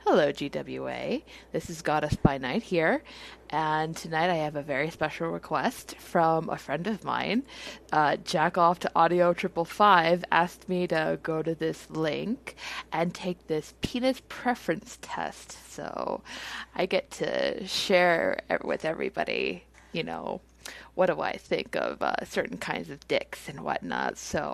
Hello, GWA. This is Goddess by Night here, and tonight I have a very special request from a friend of mine. Jack off to Audio 555 asked me to go to this link and take this penis preference test. So I get to share with everybody, what do I think of certain kinds of dicks and whatnot. So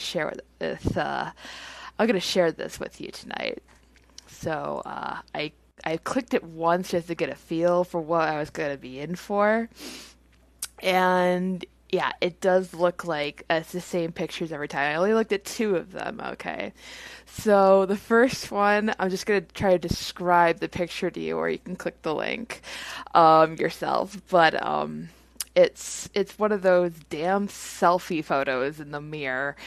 I'm gonna share this with you tonight. So I clicked it once just to get a feel for what I was going to be in for, and yeah, it does look like it's the same pictures every time. I only looked at two of them. Okay, so the first one, I'm just going to try to describe the picture to you, or you can click the link yourself. But it's one of those damn selfie photos in the mirror.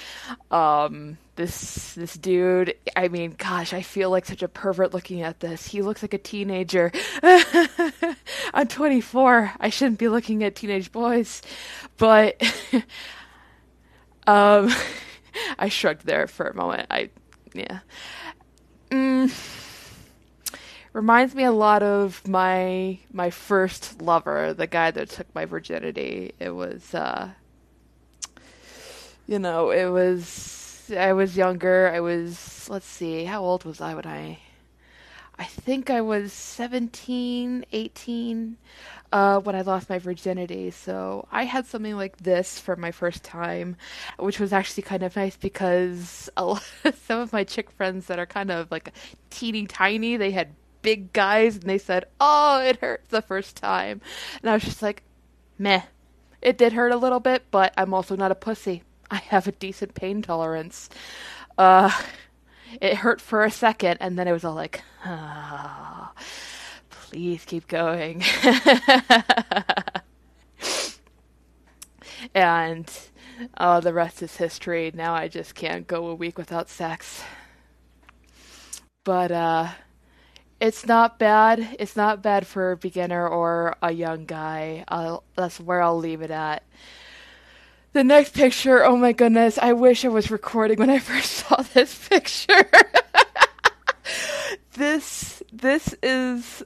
This dude, I mean, gosh, I feel like such a pervert looking at this. He looks like a teenager. I'm 24. I shouldn't be looking at teenage boys, but um, I shrugged there for a moment. Yeah. Mm, Reminds me a lot of my first lover, the guy that took my virginity. It was it was I was younger. Let's see, how old was I when I think I was 17, 18 when I lost my virginity. So I had something like this for my first time, which was actually kind of nice because some of my chick friends that are kind of like teeny tiny, they had big guys and they said, "Oh, it hurts the first time." And I was just like, meh. It did hurt a little bit, but I'm also not a pussy. I have a decent pain tolerance. Uh, it hurt for a second, and then it was all like, ah, please keep going. And the rest is history. Now I just can't go a week without sex. But it's not bad. It's not bad for a beginner or a young guy. That's where I'll leave it at. The next picture, oh my goodness, I wish I was recording when I first saw this picture. This is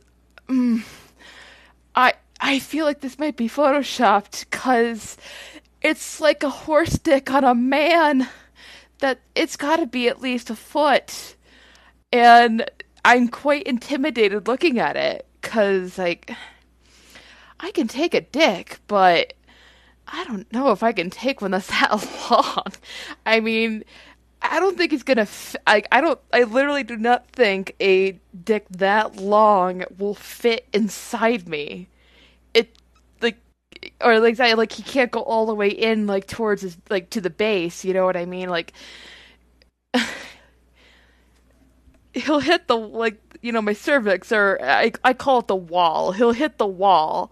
I feel like this might be photoshopped cuz it's like a horse dick on a man that it's got to be at least a foot. And I'm quite intimidated looking at it cuz like I can take a dick, but I don't know if I can take one that's that long. I mean, I don't think it's gonna. I don't. I literally do not think a dick that long will fit inside me. It like, or like he can't go all the way in like towards his like to the base. You know what I mean? Like he'll hit the my cervix, or I call it the wall. He'll hit the wall.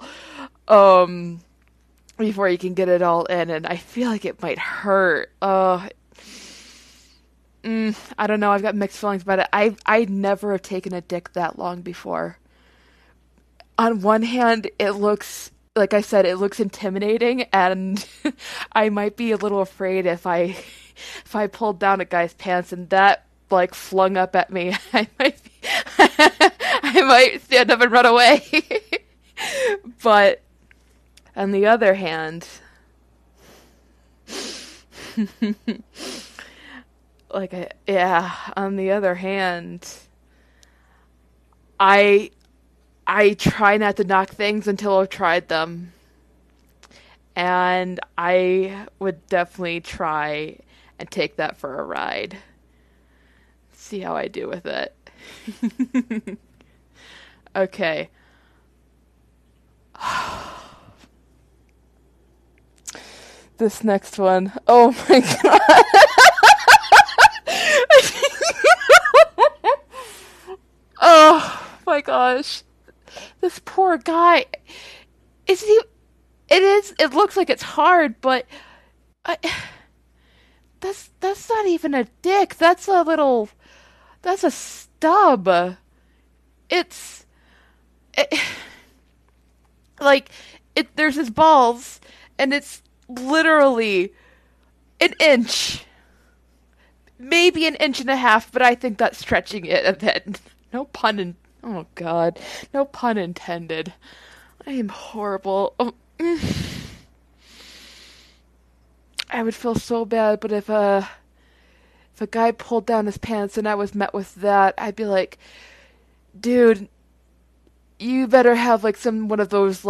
Before you can get it all in, and I feel like it might hurt. I don't know. I've got mixed feelings about it. I never have taken a dick that long before. On one hand, it looks like I said, it looks intimidating, and I might be a little afraid if I pulled down a guy's pants and that like flung up at me, I might stand up and run away. But on the other hand, on the other hand, I try not to knock things until I've tried them. And I would definitely try and take that for a ride. See how I do with it. Okay. This next one. Oh my god. Oh my gosh. This poor guy. Is he it looks like it's hard, but I, that's not even a dick. That's a stub. It's it, like there's his balls and it's literally an inch, maybe an inch and a half, but I think that's stretching it a bit. No pun in. Oh God, no pun intended. I am horrible. Oh, I would feel so bad, but if a guy pulled down his pants and I was met with that, I'd be like, dude, you better have like some one of those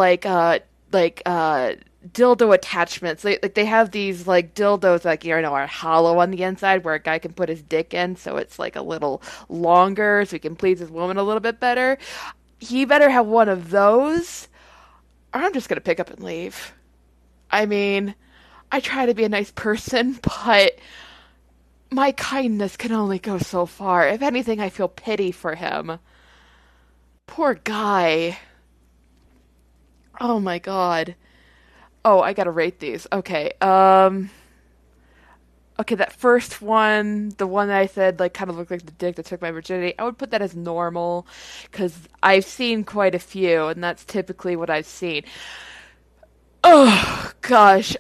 dildo attachments. They have these like dildos like are hollow on the inside where a guy can put his dick in, so it's like a little longer, so he can please his woman a little bit better. He better have one of those, or I'm just gonna pick up and leave. I mean, I try to be a nice person, but my kindness can only go so far. If anything, I feel pity for him. Poor guy. Oh my God. Oh, I gotta rate these. Okay. Okay, that first one, the one that I said like kind of looked like the dick that took my virginity, I would put that as normal because I've seen quite a few, and that's typically what I've seen. Oh gosh.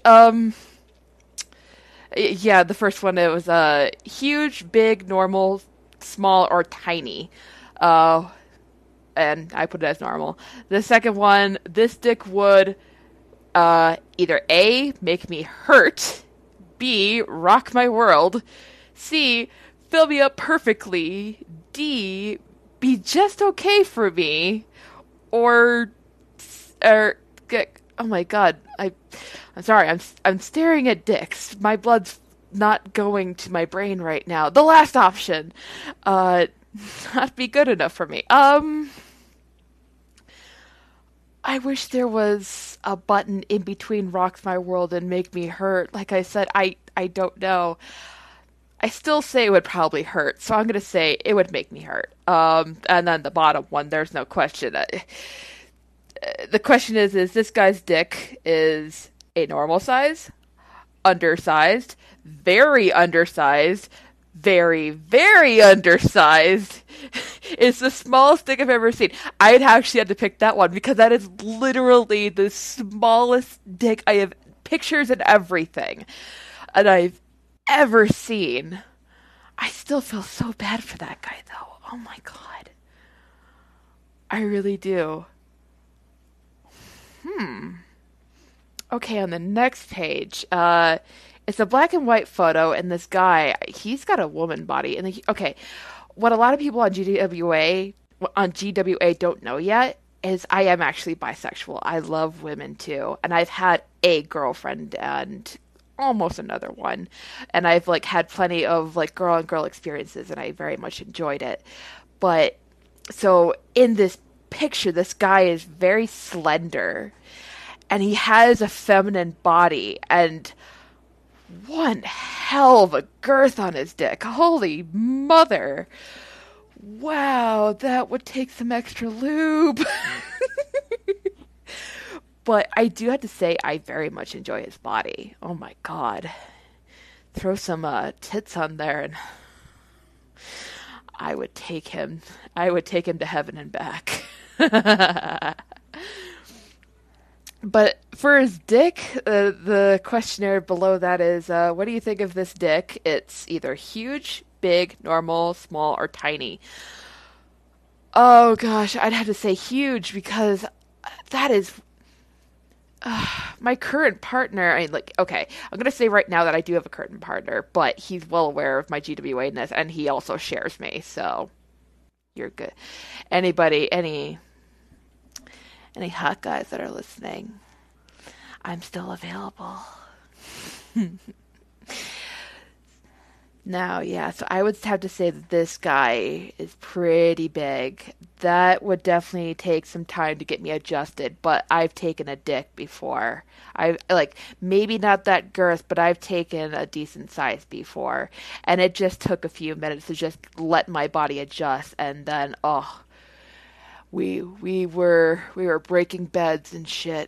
Yeah, the first one it was huge, big, normal, small, or tiny. Uh, and I put it as normal. The second one, this dick would either A, make me hurt, B, rock my world, C, fill me up perfectly, D, be just okay for me, or or oh my God, I'm sorry, I'm staring at dicks. My blood's not going to my brain right now. The last option, uh, not be good enough for me. I wish there was a button in between Rocks My World and Make Me Hurt. Like I said, I don't know. I still say it would probably hurt, so I'm gonna say it would make me hurt. And then the bottom one, there's no question. The question is this guy's dick is a normal size, undersized, very undersized, very, very undersized. It's the smallest dick I've ever seen. I'd actually had to pick that one because that is literally the smallest dick I have pictures and everything and I've ever seen. I still feel so bad for that guy though. Oh my God. I really do. Okay, on the next page, it's a black and white photo, and this guy, he's got a woman body. And okay, what a lot of people on GWA don't know yet is I am actually bisexual. I love women too, and I've had a girlfriend and almost another one, and I've like had plenty of like girl on girl experiences, and I very much enjoyed it. But so in this picture, this guy is very slender and he has a feminine body and one hell of a girth on his dick. Holy mother. Wow, that would take some extra lube. But I do have to say, I very much enjoy his body. Oh my God. Throw some tits on there and I would take him. I would take him to heaven and back. But for his dick, the questionnaire below that is, what do you think of this dick? It's either huge, big, normal, small, or tiny. Oh gosh, I'd have to say huge because that is my current partner. I mean, like, okay, I'm gonna say right now that I do have a current partner, but he's well aware of my GWA-ness, and he also shares me, so you're good. Anybody, any hot guys that are listening, I'm still available. Now, yeah, so I would have to say that this guy is pretty big. That would definitely take some time to get me adjusted, but I've taken a dick before. I like maybe not that girth, but I've taken a decent size before, and it just took a few minutes to just let my body adjust, and then we were breaking beds and shit.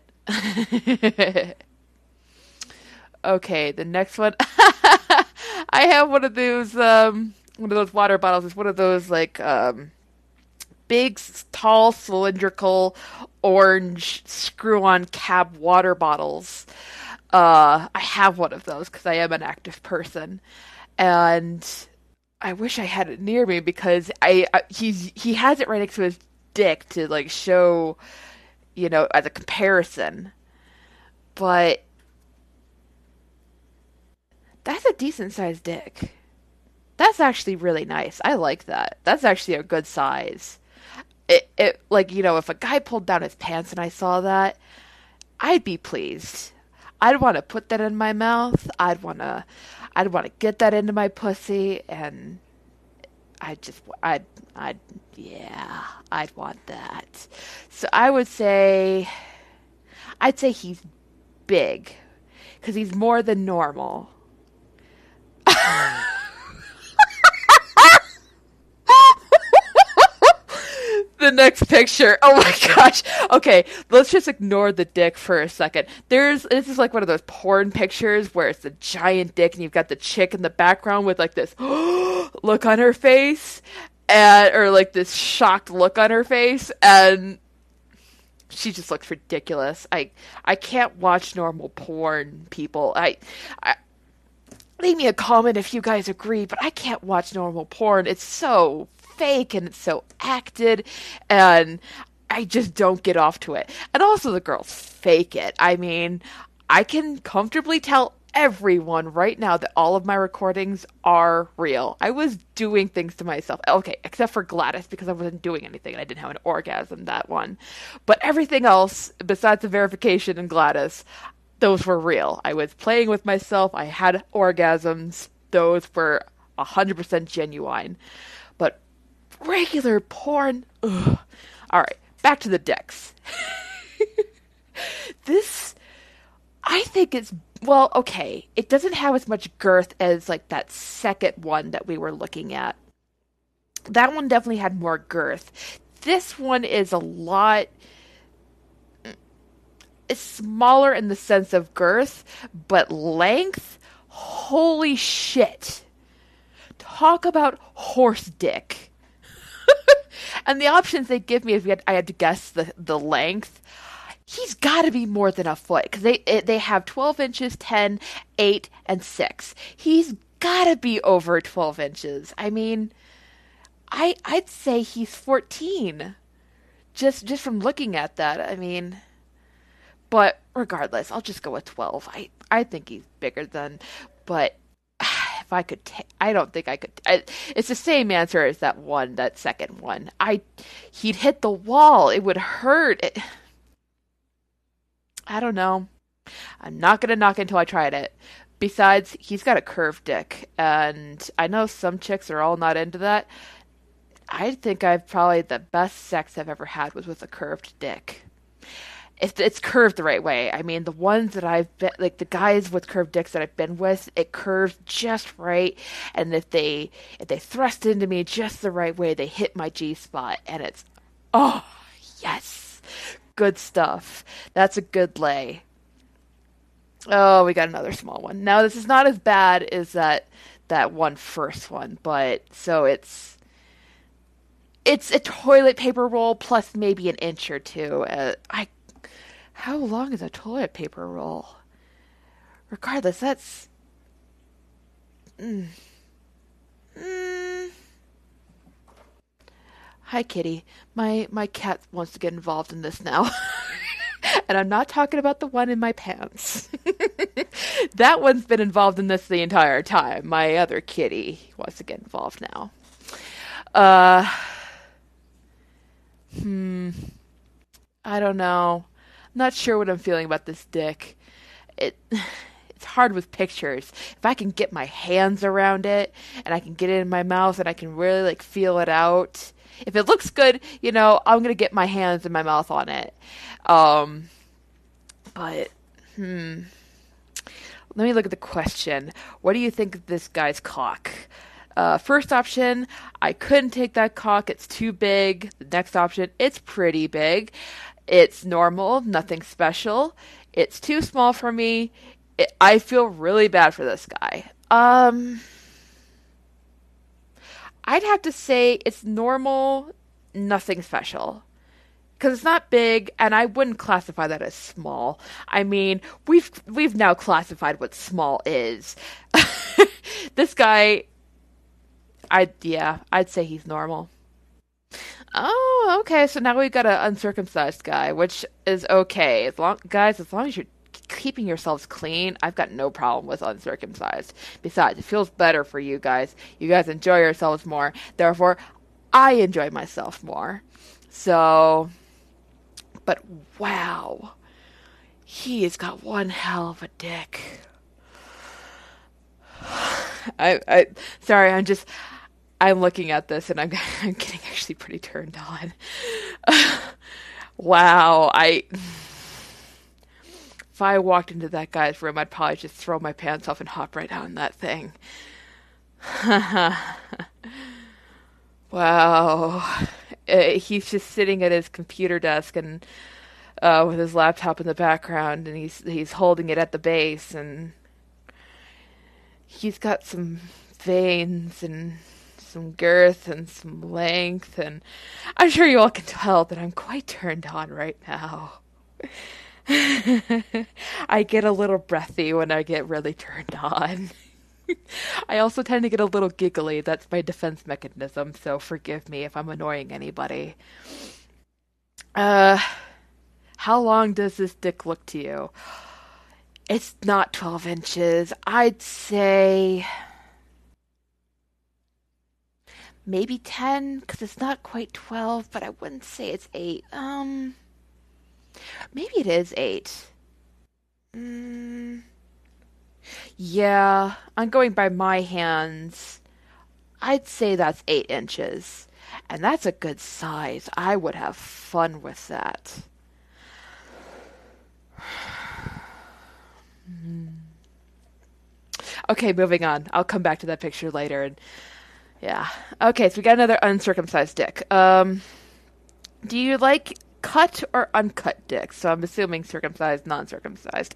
Okay, the next one. I have one of those water bottles. It's one of those like big, tall, cylindrical, orange screw-on cap water bottles. I have one of those because I am an active person, and I wish I had it near me because he has it right next to his dick to like show, as a comparison. But that's a decent sized dick. That's actually really nice. I like that. That's actually a good size. It like, if a guy pulled down his pants and I saw that, I'd be pleased. I'd want to put that in my mouth. I'd want to get that into my pussy, and I'd, yeah, I'd want that. So I'd say he's big, because he's more than normal. The next picture. Oh my gosh. Okay, let's just ignore the dick for a second. This is like one of those porn pictures where it's a giant dick and you've got the chick in the background with like this look on her face, or like this shocked look on her face, and she just looks ridiculous. I can't watch normal porn, people. I leave me a comment if you guys agree, but I can't watch normal porn. It's so fake and it's so acted, and I just don't get off to it. And also, the girls fake it. I mean, I can comfortably tell everyone right now that all of my recordings are real. I was doing things to myself. Okay, except for Gladys, because I wasn't doing anything and I didn't have an orgasm that one. But everything else, besides the verification and Gladys, those were real. I was playing with myself. I had orgasms. Those were 100% genuine. But regular porn, ugh. All right, back to the dicks. This, I think it's, well, okay. It doesn't have as much girth as like that second one that we were looking at. That one definitely had more girth. This one is a lot, it's smaller in the sense of girth, but length, holy shit. Talk about horse dick. And the options they give me, if I had to guess the length, he's got to be more than a foot, because they have 12 inches, 10, 8, and 6. He's got to be over 12 inches. I mean, I'd say he's 14, just from looking at that. I mean, but regardless, I'll just go with 12. I think he's bigger than, but if I could, I don't think I could. It's the same answer as that second one. He'd hit the wall. It would hurt. I don't know. I'm not gonna knock it until I tried it. Besides, he's got a curved dick, and I know some chicks are all not into that. I think I've probably the best sex I've ever had was with a curved dick. If it's curved the right way. I mean, the ones that I've been, like the guys with curved dicks that I've been with, it curves just right, and if they thrust into me just the right way, they hit my G spot, and it's, oh yes, good stuff. That's a good lay. Oh, we got another small one. Now this is not as bad as that one first one, but so it's a toilet paper roll plus maybe an inch or two. How long is a toilet paper roll? Regardless, that's mm, mm. Hi, kitty. My cat wants to get involved in this now. And I'm not talking about the one in my pants. That one's been involved in this the entire time. My other kitty wants to get involved now. Uh, hmm. I don't know. I'm not sure what I'm feeling about this dick. It's hard with pictures. If I can get my hands around it and I can get it in my mouth and I can really like feel it out. If it looks good, I'm gonna get my hands and my mouth on it. Um, but let me look at the question. What do you think of this guy's cock? First option, I couldn't take that cock. It's too big. The next option, it's pretty big. It's normal, nothing special. It's too small for me. I feel really bad for this guy. I'd have to say it's normal, nothing special. Because it's not big, and I wouldn't classify that as small. I mean, we've now classified what small is. This guy, I'd say he's normal. Oh, okay. So now we've got an uncircumcised guy, which is okay. As long as you're keeping yourselves clean, I've got no problem with uncircumcised. Besides, it feels better for you guys. You guys enjoy yourselves more. Therefore, I enjoy myself more. So, but wow, he has got one hell of a dick. I, sorry, I'm looking at this and I'm getting actually pretty turned on. Wow, if I walked into that guy's room, I'd probably just throw my pants off and hop right down that thing. Wow. He's just sitting at his computer desk and with his laptop in the background, and he's holding it at the base, and he's got some veins and some girth and some length, and I'm sure you all can tell that I'm quite turned on right now. I get a little breathy when I get really turned on. I also tend to get a little giggly. That's my defense mechanism, so forgive me if I'm annoying anybody. Uh, how long does this dick look to you? It's not 12 inches. I'd say maybe 10, because it's not quite 12, but I wouldn't say it's 8. Maybe it is 8. Mm, yeah, I'm going by my hands. I'd say that's 8 inches. And that's a good size. I would have fun with that. Okay, moving on. I'll come back to that picture later. And yeah. Okay, so we got another uncircumcised dick. Do you like cut or uncut dicks? So I'm assuming circumcised, non-circumcised.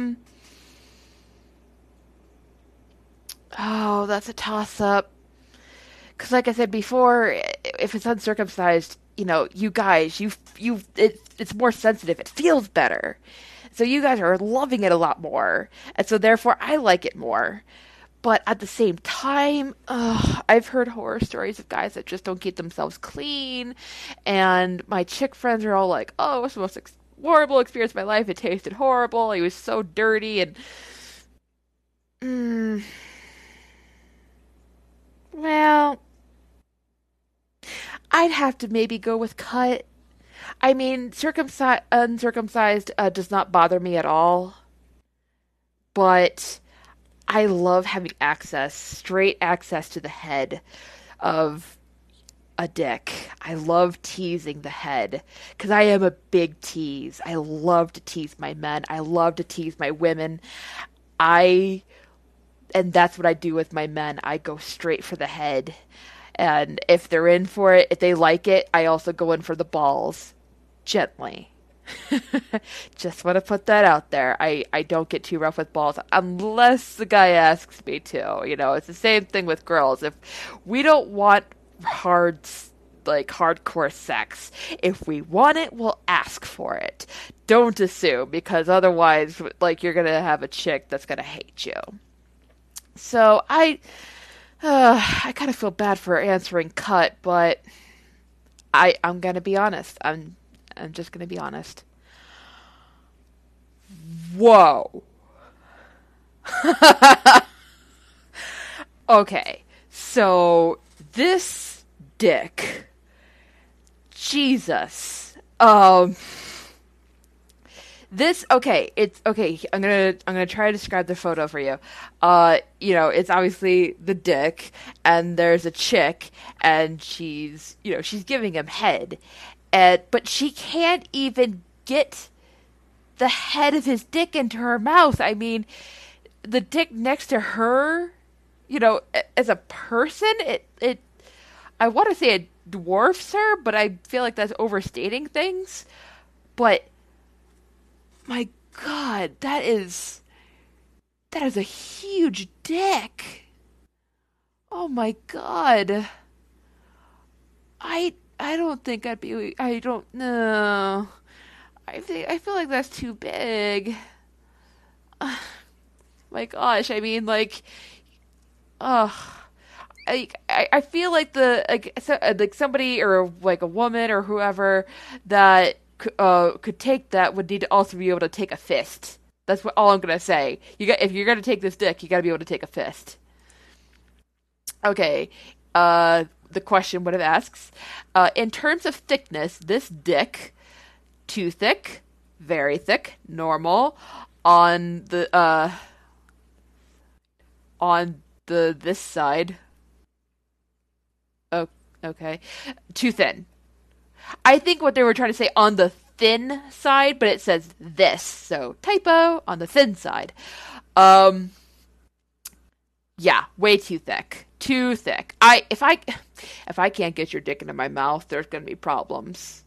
Oh, that's a toss-up. Because, like I said before, if it's uncircumcised, you guys, it's more sensitive. It feels better. So you guys are loving it a lot more. And so therefore I like it more. But at the same time, I've heard horror stories of guys that just don't keep themselves clean. And my chick friends are all like, oh, it was the most horrible experience of my life. It tasted horrible. He was so dirty. And, mm, well, I'd have to maybe go with cut. I mean, uncircumcised does not bother me at all. But I love having straight access to the head of a dick. I love teasing the head because I am a big tease. I love to tease my men. I love to tease my women. I, and that's what I do with my men. I go straight for the head. And if they're in for it, if they like it, I also go in for the balls gently. Just want to put that out there. I don't get too rough with balls unless the guy asks me to. It's the same thing with girls. If we don't want hardcore sex, if we want it, we'll ask for it. Don't assume, because otherwise, you're gonna have a chick that's gonna hate you. So I kind of feel bad for answering cut, but I'm gonna be honest. I'm just gonna be honest. Whoa. Okay, so this dick, Jesus. This okay, it's okay. I'm gonna try to describe the photo for you. It's obviously the dick, and there's a chick, and she's giving him head, but she can't even get the head of his dick into her mouth. I mean, the dick next to her, as a person, it I want to say it dwarfs her, but I feel like that's overstating things. But my God, that is a huge dick. Oh my God. I don't think I don't know. I feel like that's too big. My gosh, I mean, ugh. I feel like like somebody or like a woman or whoever that could take that would need to also be able to take a fist. That's what all I'm gonna say. If you're gonna take this dick, you gotta be able to take a fist. Okay. The question what it asks, in terms of thickness, this dick too thick, very thick, normal, on the this side. Oh, okay. Too thin. I think what they were trying to say on the thin side, but it says this, so typo on the thin side. Um, yeah, way too thick. Too thick. If I can't get your dick into my mouth, there's gonna be problems.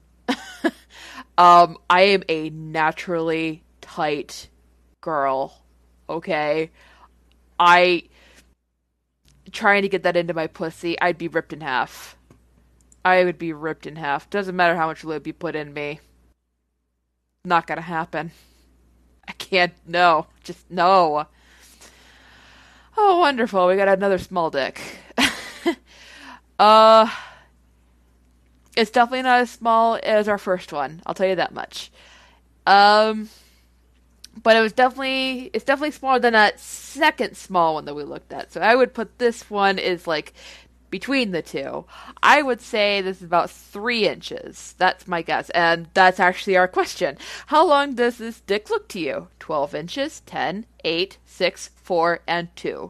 I am a naturally tight girl. Okay? I trying to get that into my pussy, I'd be ripped in half. I would be ripped in half. Doesn't matter how much lube you put in me. Not gonna happen. I can't. No. Just no. Oh, wonderful. We got another small dick. uh, it's definitely not as small as our first one. I'll tell you that much. Um, but it's definitely smaller than that second small one that we looked at. So I would put this one is like between the two. I would say this is about 3 inches. That's my guess. And that's actually our question. How long does this dick look to you? 12 inches, 10, 8, 6, 4, and 2.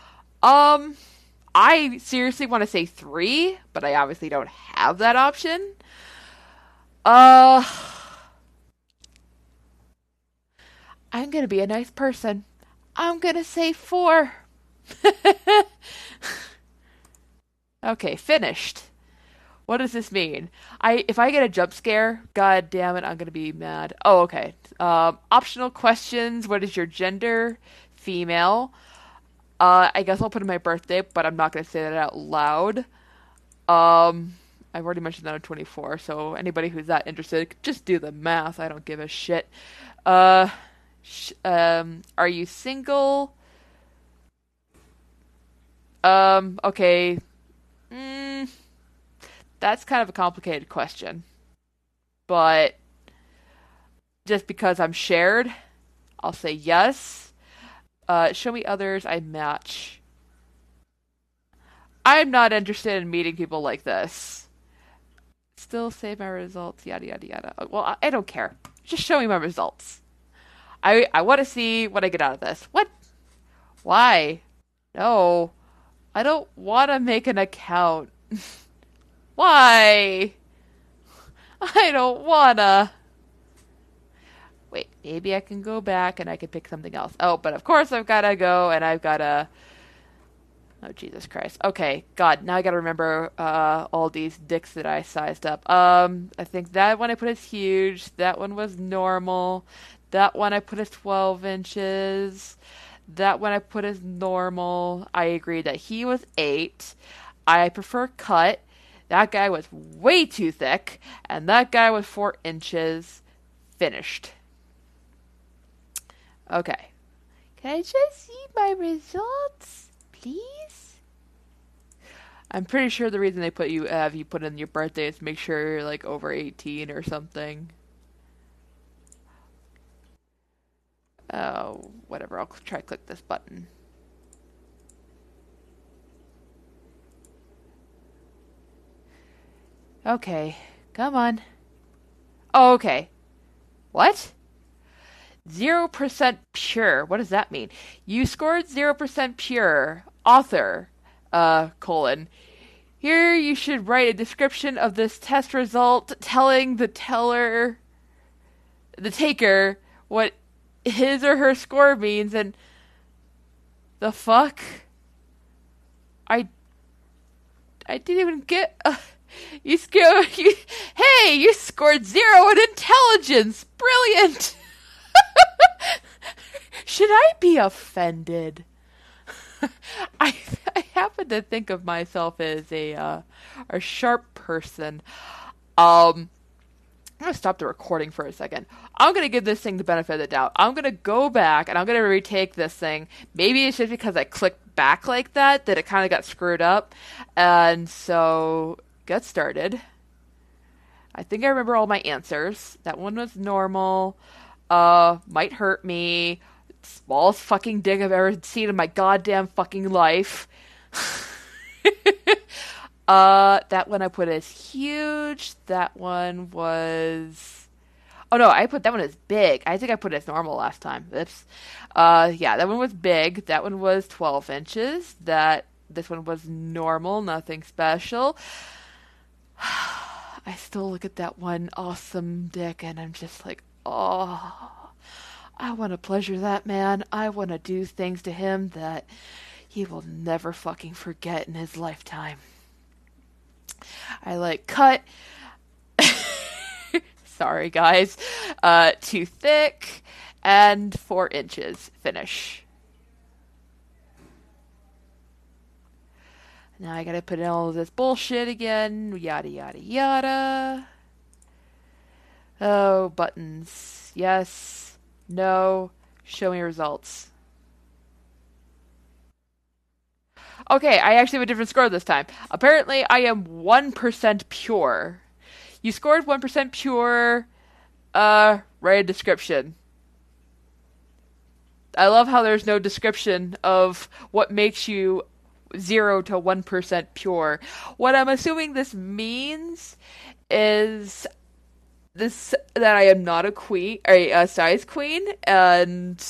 I seriously want to say 3, but I obviously don't have that option. Uh, I'm gonna be a nice person. I'm gonna say 4. Okay, finished. What does this mean? If I get a jump scare, god damn it, I'm gonna be mad. Oh, okay. Optional questions. What is your gender? Female. I guess I'll put in my birthday, but I'm not gonna say that out loud. I've already mentioned that I'm 24, so anybody who's that interested, just do the math. I don't give a shit. Uh, are you single? Okay. Mm, that's kind of a complicated question, but just because I'm shared, I'll say yes. Show me others I match. I'm not interested in meeting people like this. Still save my results, yada yada yada. Well, I don't care. Just show me my results. I want to see what I get out of this. What? Why? No. I don't want to make an account. Why? I don't wanna. Wait, maybe I can go back and I can pick something else. Oh, but of course I've gotta go and I've gotta. Oh, Jesus Christ. Okay, God, now I gotta remember all these dicks that I sized up. I think that one I put as huge. That one was normal. That one I put as 12 inches. That one I put as normal. I agree that he was 8. I prefer cut. That guy was way too thick. And that guy was 4 inches. Finished. Okay. Can I just see my results, please? I'm pretty sure the reason they put you have you put in your birthday is to make sure you're like over 18 or something. Oh, whatever. I'll try to click this button. Okay. Come on. Oh, okay. What? 0% pure. What does that mean? You scored 0% pure. Author, colon. Here you should write a description of this test result telling the taker, what his or her score means and the fuck? I I didn't even get you scored hey, you scored 0 in intelligence. Brilliant. Should I be offended? I I happen to think of myself as a sharp person. I'm gonna stop the recording for a second. I'm gonna give this thing the benefit of the doubt. I'm gonna go back and I'm gonna retake this thing. Maybe it's just because I clicked back like that it kind of got screwed up. And so, get started. I think I remember all my answers. That one was normal. Might hurt me. Smallest fucking dick I've ever seen in my goddamn fucking life. That one I put as huge. That one was... Oh no, I put that one as big. I think I put it as normal last time. Oops. Yeah, that one was big. That one was 12 inches. This one was normal, nothing special. I still look at that one awesome dick and I'm just like, oh, I want to pleasure that man. I want to do things to him that he will never fucking forget in his lifetime. I like cut. Sorry, guys. Too thick. And 4 inches. Finish. Now I gotta put in all of this bullshit again. Yada, yada, yada. Oh, buttons. Yes. No. Show me results. Okay, I actually have a different score this time. Apparently, I am 1% pure. You scored 1% pure. Write a description. I love how there's no description of what makes you 0 to 1% pure. What I'm assuming this means is this that I am not a queen, or a size queen, and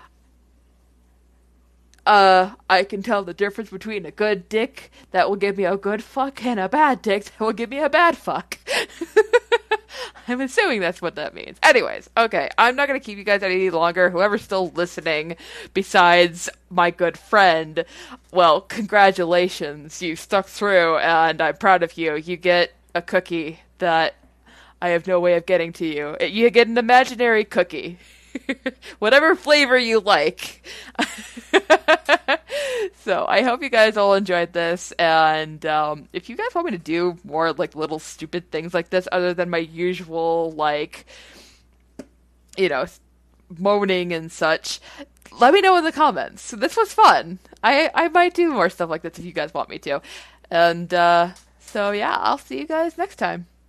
I can tell the difference between a good dick that will give me a good fuck and a bad dick that will give me a bad fuck. I'm assuming that's what that means. Anyways, okay, I'm not going to keep you guys any longer. Whoever's still listening, besides my good friend, well, congratulations. You stuck through, and I'm proud of you. You get a cookie that I have no way of getting to you. You get an imaginary cookie. Whatever flavor you like. So I hope you guys all enjoyed this, and if you guys want me to do more like little stupid things like this other than my usual, like, you know, moaning and such, let me know in the comments. This was fun. I might do more stuff like this if you guys want me to. And so yeah, I'll see you guys next time.